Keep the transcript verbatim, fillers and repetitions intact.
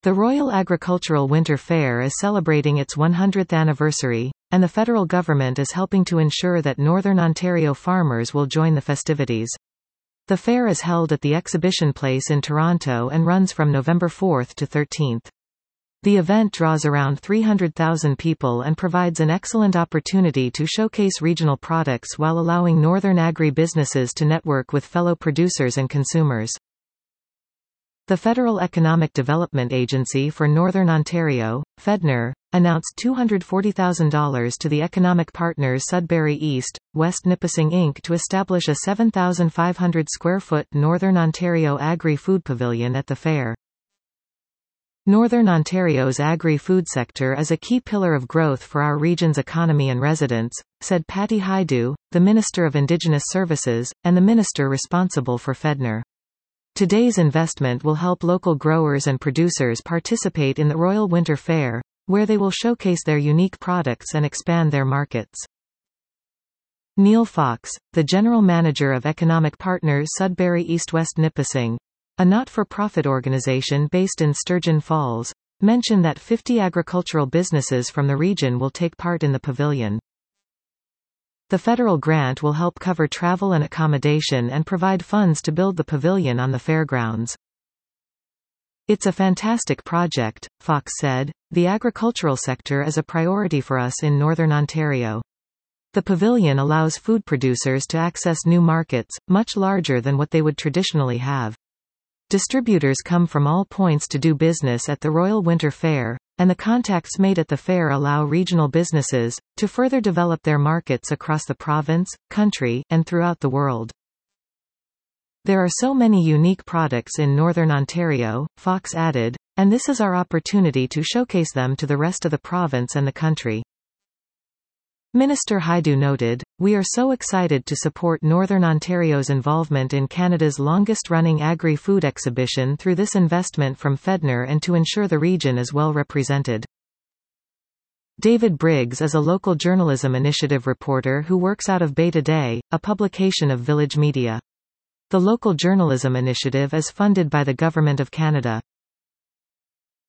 The Royal Agricultural Winter Fair is celebrating its one hundredth anniversary, and the federal government is helping to ensure that Northern Ontario farmers will join the festivities. The fair is held at the Exhibition Place in Toronto and runs from November fourth to thirteenth. The event draws around three hundred thousand people and provides an excellent opportunity to showcase regional products while allowing northern agri-businesses to network with fellow producers and consumers. The Federal Economic Development Agency for Northern Ontario, FEDNOR, announced two hundred forty thousand dollars to the economic partners Sudbury East, West Nipissing Incorporated to establish a seven thousand five hundred square foot Northern Ontario Agri-Food Pavilion at the fair. Northern Ontario's agri-food sector is a key pillar of growth for our region's economy and residents, said Patty Hajdu, the Minister of Indigenous Services, and the minister responsible for FEDNOR. Today's investment will help local growers and producers participate in the Royal Winter Fair, where they will showcase their unique products and expand their markets. Neil Fox, the General Manager of Economic Partners Sudbury East West Nipissing, a not-for-profit organization based in Sturgeon Falls, mentioned that fifty agricultural businesses from the region will take part in the pavilion. The federal grant will help cover travel and accommodation and provide funds to build the pavilion on the fairgrounds. It's a fantastic project, Fox said. The agricultural sector is a priority for us in Northern Ontario. The pavilion allows food producers to access new markets, much larger than what they would traditionally have. Distributors come from all points to do business at the Royal Winter Fair, and the contacts made at the fair allow regional businesses to further develop their markets across the province, country, and throughout the world. There are so many unique products in Northern Ontario, Fox added, and this is our opportunity to showcase them to the rest of the province and the country. Minister Hajdu noted, "We are so excited to support Northern Ontario's involvement in Canada's longest-running agri-food exhibition through this investment from FEDNOR and to ensure the region is well represented." David Briggs is a local journalism initiative reporter who works out of Bay Today, a publication of Village Media. The local journalism initiative is funded by the Government of Canada.